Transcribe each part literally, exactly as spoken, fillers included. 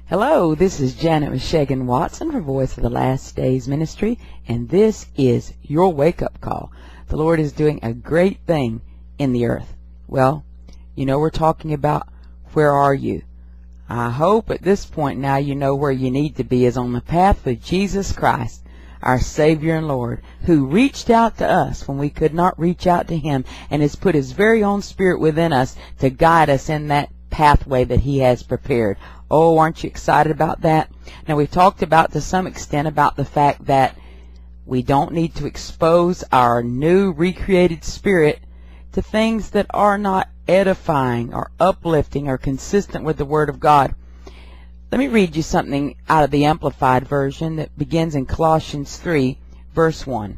Hello, this is Janet Meshegan Watson for Voice of the Last Days Ministry, and this is your wake-up call. The Lord is doing a great thing in the earth. Well, you know, we're talking about where are you? I hope at this point now you know where you need to be is on the path with Jesus Christ, our Savior and Lord, who reached out to us when we could not reach out to Him, and has put His very own Spirit within us to guide us in that pathway that He has prepared. Oh, aren't you excited about that? Now, we've talked about to some extent about the fact that we don't need to expose our new recreated spirit to things that are not edifying or uplifting or consistent with the Word of God. Let me read you something out of the Amplified Version that begins in Colossians three, verse one.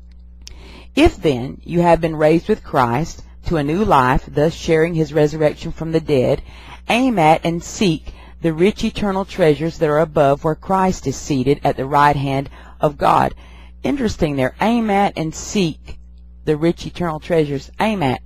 If then you have been raised with Christ to a new life, thus sharing His resurrection from the dead, aim at and seek the rich eternal treasures that are above, where Christ is seated at the right hand of God. Interesting there. Aim at and seek the rich eternal treasures. Aim at.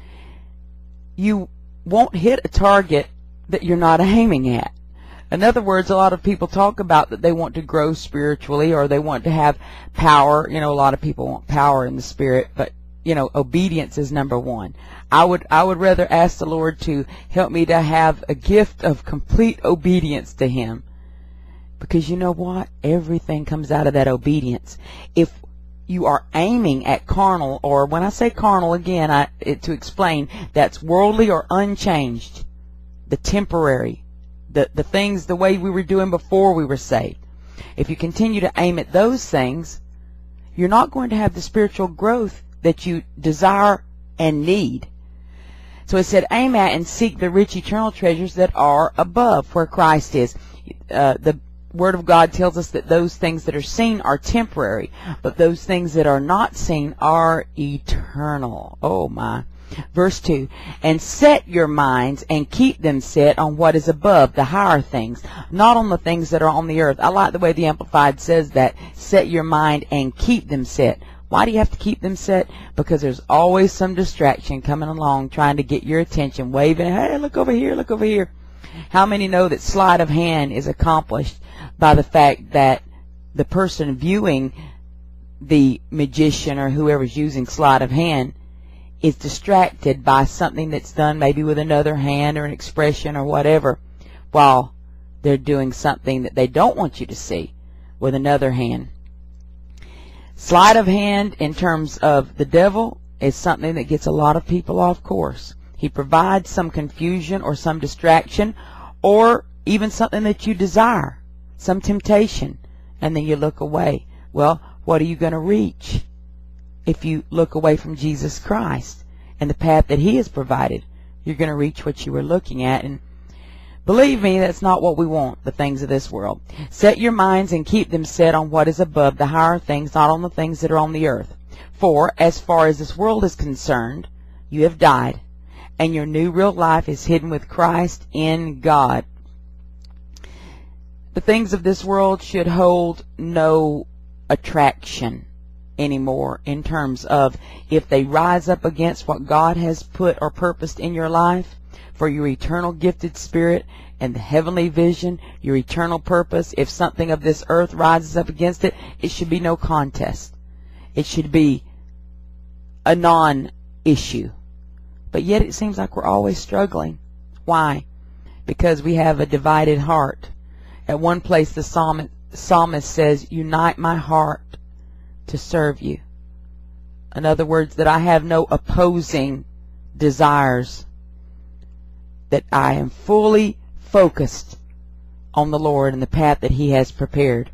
You won't hit a target that you're not aiming at. In other words, a lot of people talk about that they want to grow spiritually, or they want to have power. You know, a lot of people want power in the Spirit, but you know, obedience is number one. I would I would rather ask the Lord to help me to have a gift of complete obedience to Him. Because you know what? Everything comes out of that obedience. If you are aiming at carnal, or when I say carnal, again, I, it, to explain, that's worldly or unchanged, the temporary, the, the things the way we were doing before we were saved. If you continue to aim at those things, you're not going to have the spiritual growth that you desire and need. So it said, aim at and seek the rich eternal treasures that are above, where Christ is. Uh, the Word of God tells us that those things that are seen are temporary, but those things that are not seen are eternal. Oh my. Verse two, and set your minds and keep them set on what is above, the higher things, not on the things that are on the earth. I like the way the Amplified says that. Set your mind and keep them set. Why do you have to keep them set? Because there's always some distraction coming along trying to get your attention, waving, hey, look over here, look over here. How many know that sleight of hand is accomplished by the fact that the person viewing the magician or whoever's using sleight of hand is distracted by something that's done maybe with another hand or an expression or whatever, while they're doing something that they don't want you to see with another hand. Sleight of hand in terms of the devil is something that gets a lot of people off course. He provides some confusion or some distraction, or even something that you desire, some temptation, and then you look away. Well, what are you going to reach if you look away from Jesus Christ and the path that He has provided? You're going to reach what you were looking at, and believe me, that's not what we want, the things of this world. Set your minds and keep them set on what is above, the higher things, not on the things that are on the earth. For, as far as this world is concerned, you have died, and your new real life is hidden with Christ in God. The things of this world should hold no attraction anymore in terms of if they rise up against what God has put or purposed in your life for your eternal gifted spirit and the heavenly vision, your eternal purpose. If something of this earth rises up against it, it should be no contest. It should be a non-issue. But yet it seems like we're always struggling. Why? Because we have a divided heart. At one place the psalmist, psalmist says, unite my heart to serve you. In other words, that I have no opposing desires, that I am fully focused on the Lord and the path that He has prepared.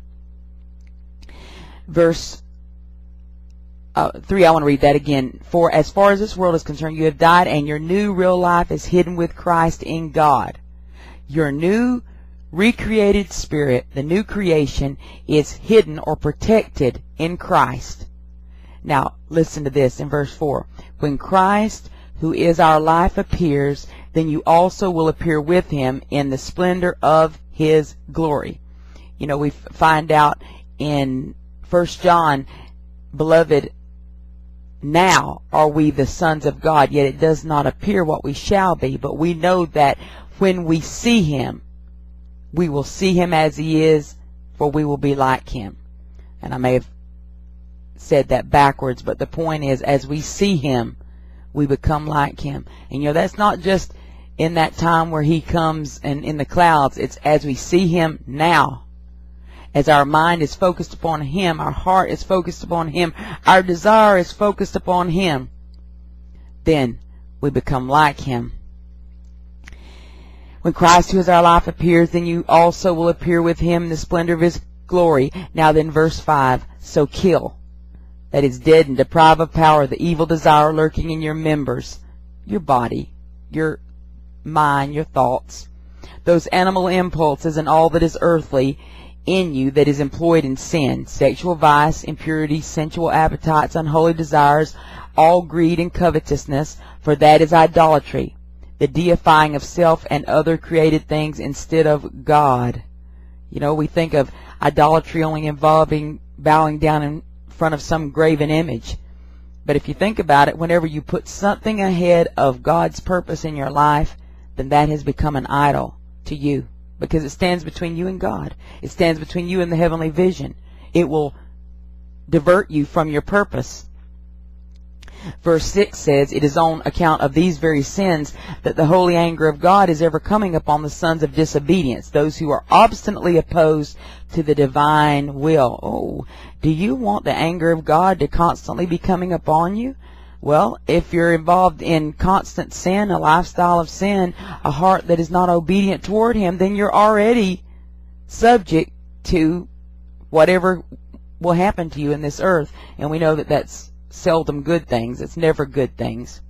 Verse uh, three, I want to read that again. For as far as this world is concerned, you have died, and your new real life is hidden with Christ in God. Your new recreated spirit, the new creation, is hidden or protected in Christ. Now, listen to this in verse four. When Christ, who is our life, appears, then you also will appear with Him in the splendor of His glory. You know, we find out in First John, beloved, now are we the sons of God, yet it does not appear what we shall be, but we know that when we see Him, we will see him as he is, for we will be like him. And I may have said that backwards, but the point is, as we see him, we become like him. And you know, that's not just in that time where he comes and in the clouds. It's as we see him now. As our mind is focused upon him, our heart is focused upon him, our desire is focused upon him, then we become like him. When Christ, who is our life, appears, then you also will appear with him in the splendor of his glory. Now then, verse five, so kill, that is, dead and deprive of power, the evil desire lurking in your members, your body, your mind, your thoughts, those animal impulses and all that is earthly in you that is employed in sin, sexual vice, impurity, sensual appetites, unholy desires, all greed and covetousness, for that is idolatry, the deifying of self and other created things instead of God. You know, we think of idolatry only involving bowing down in front of some graven image. But if you think about it, whenever you put something ahead of God's purpose in your life, then that has become an idol to you, because it stands between you and God. It stands between you and the heavenly vision. It will divert you from your purpose. Verse six says, it is on account of these very sins that the holy anger of God is ever coming upon the sons of disobedience, those who are obstinately opposed to the divine will. Oh, do you want the anger of God to constantly be coming upon you? Well, if you're involved in constant sin, a lifestyle of sin, a heart that is not obedient toward him, then you're already subject to whatever will happen to you in this earth. And we know that that's seldom good things. It's never good things.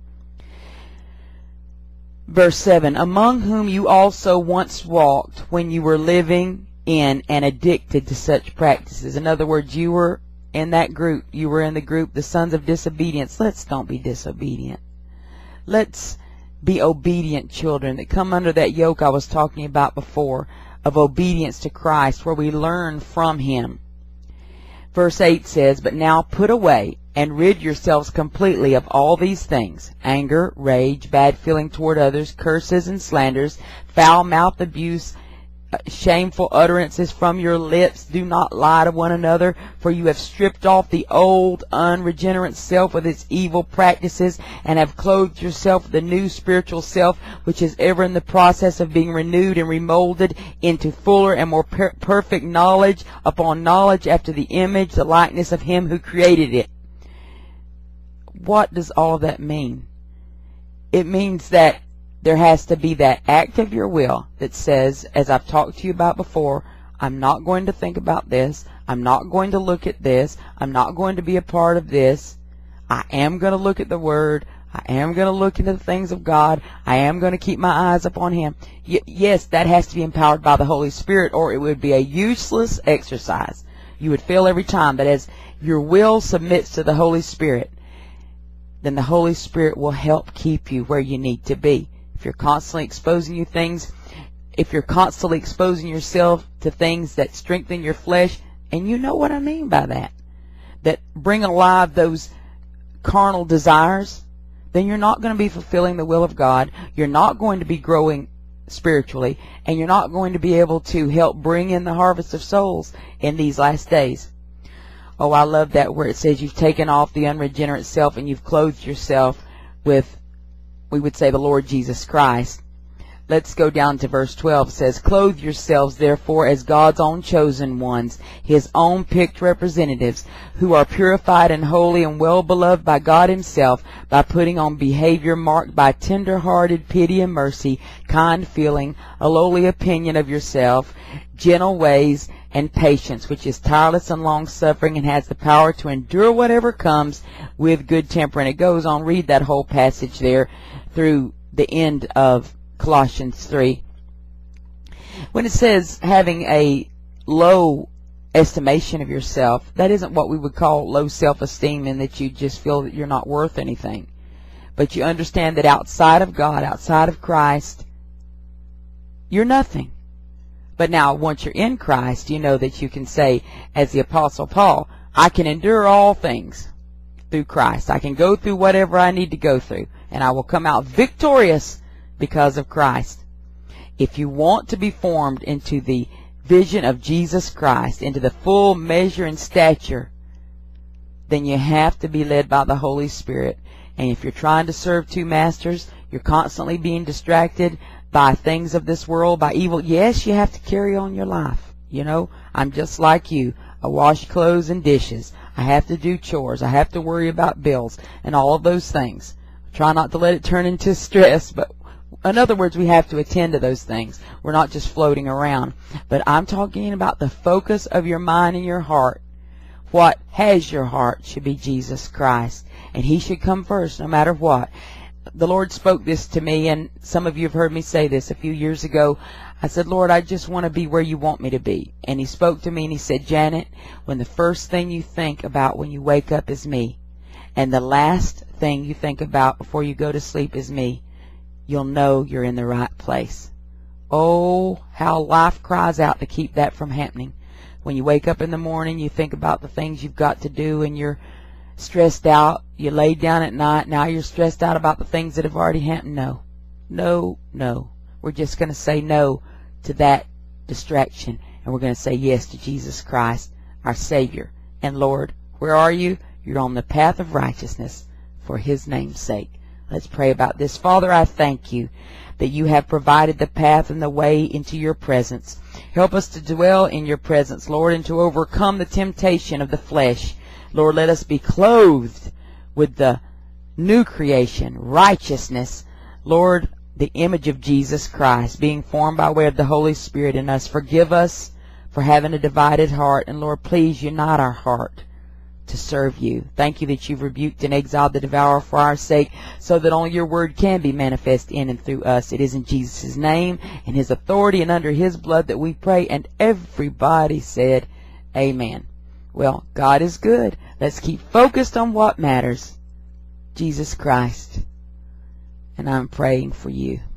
Verse seven, among whom you also once walked when you were living in and addicted to such practices. In other words, you were in that group. You were in the group, the sons of disobedience. Let's don't be disobedient. Let's be obedient children that come under that yoke I was talking about before of obedience to Christ, where we learn from him. Verse eight says, but now put away and rid yourselves completely of all these things: anger, rage, bad feeling toward others, curses and slanders, foul mouth, abuse, shameful utterances from your lips. Do not lie to one another, for you have stripped off the old unregenerate self with its evil practices, and have clothed yourself with the new spiritual self, which is ever in the process of being renewed and remolded into fuller and more per perfect knowledge upon knowledge, after the image, the likeness of him who created it. What does all that mean? It means that there has to be that act of your will that says, as I've talked to you about before, I'm not going to think about this. I'm not going to look at this. I'm not going to be a part of this. I am going to look at the Word. I am going to look into the things of God. I am going to keep my eyes upon him. Y yes, that has to be empowered by the Holy Spirit, or it would be a useless exercise. You would feel every time that as your will submits to the Holy Spirit, then the Holy Spirit will help keep you where you need to be. If you're constantly exposing you things, if you're constantly exposing yourself to things that strengthen your flesh, and you know what I mean by that, that bring alive those carnal desires, then you're not going to be fulfilling the will of God. You're not going to be growing spiritually, and you're not going to be able to help bring in the harvest of souls in these last days. Oh, I love that where it says you've taken off the unregenerate self and you've clothed yourself with, we would say, the Lord Jesus Christ. Let's go down to verse twelve. It says, clothe yourselves therefore as God's own chosen ones, his own picked representatives, who are purified and holy and well beloved by God himself, by putting on behavior marked by tender-hearted pity and mercy, kind feeling, a lowly opinion of yourself, gentle ways, and patience, which is tireless and long-suffering, and has the power to endure whatever comes with good temper. And it goes on. Read that whole passage there through the end of Colossians three. When it says having a low estimation of yourself, that isn't what we would call low self-esteem, in that you just feel that you're not worth anything. But you understand that outside of God, outside of Christ, you're nothing. But now, once you're in Christ, you know that you can say, as the Apostle Paul, I can endure all things through Christ. I can go through whatever I need to go through, and I will come out victorious because of Christ. If you want to be formed into the vision of Jesus Christ, into the full measure and stature, then you have to be led by the Holy Spirit. And if you're trying to serve two masters, you're constantly being distracted by things of this world, by evil. Yes, you have to carry on your life. You know, I'm just like you. I wash clothes and dishes. I have to do chores. I have to worry about bills and all of those things. Try not to let it turn into stress, but in other words, we have to attend to those things. We're not just floating around. But I'm talking about the focus of your mind and your heart. What has your heart should be Jesus Christ. And He should come first, no matter what. The Lord spoke this to me, and some of you have heard me say this a few years ago. I said, Lord, I just want to be where you want me to be. And He spoke to me and He said, Janet, when the first thing you think about when you wake up is me, and the last thing you think about before you go to sleep is me, you'll know you're in the right place. Oh, how life cries out to keep that from happening. When you wake up in the morning, you think about the things you've got to do, and you're stressed out. You laid down at night. Now you're stressed out about the things that have already happened. No, no, no. We're just going to say no to that distraction, and we're going to say yes to Jesus Christ, our Savior. And Lord, where are you? You're on the path of righteousness for His name's sake. Let's pray about this. Father, I thank you that you have provided the path and the way into your presence. Help us to dwell in your presence, Lord, and to overcome the temptation of the flesh. Lord, let us be clothed with the new creation, righteousness. Lord, the image of Jesus Christ, being formed by way of the Holy Spirit in us. Forgive us for having a divided heart. And Lord, please unite our heart to serve you. Thank you that you've rebuked and exiled the devourer for our sake, so that only your word can be manifest in and through us. It is in Jesus' name and His authority and under His blood that we pray. And everybody said, amen. Well, God is good. Let's keep focused on what matters. Jesus Christ. And I'm praying for you.